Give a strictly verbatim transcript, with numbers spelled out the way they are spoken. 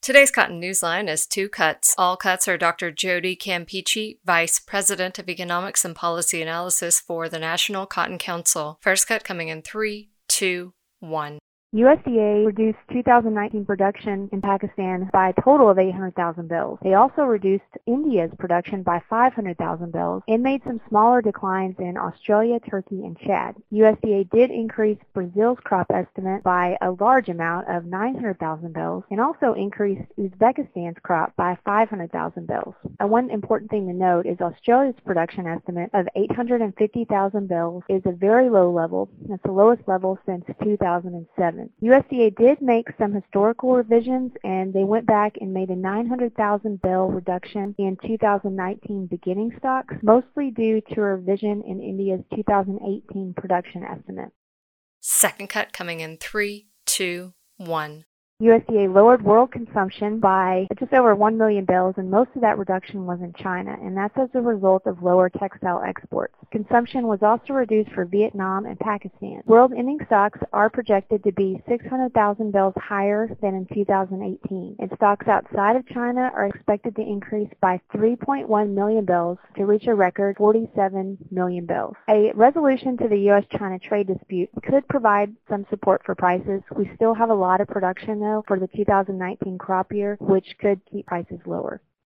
Today's Cotton Newsline is two cuts. All cuts are Doctor Jody Campeachy, Vice President of Economics and Policy Analysis for the National Cotton Council. First cut coming in three, two, one. U S D A reduced two thousand nineteen production in Pakistan by a total of eight hundred thousand bales. They also reduced India's production by five hundred thousand bales and made some smaller declines in Australia, Turkey, and Chad. U S D A did increase Brazil's crop estimate by a large amount of nine hundred thousand bales and also increased Uzbekistan's crop by five hundred thousand bales. And one important thing to note is Australia's production estimate of eight hundred fifty thousand bales is a very low level. It's the lowest level since two thousand seven. U S D A did make some historical revisions, and they went back and made a nine hundred thousand bale reduction in two thousand nineteen beginning stocks, mostly due to a revision in India's two thousand eighteen production estimate. Second cut coming in three, two, one. U S D A lowered world consumption by just over one million bales, and most of that reduction was in China, and that's as a result of lower textile exports. Consumption was also reduced for Vietnam and Pakistan. World ending stocks are projected to be six hundred thousand bales higher than in two thousand eighteen, and stocks outside of China are expected to increase by three point one million bales to reach a record forty-seven million bales. A resolution to the U S China trade dispute could provide some support for prices. We still have a lot of production for the two thousand nineteen crop year, which could keep prices lower.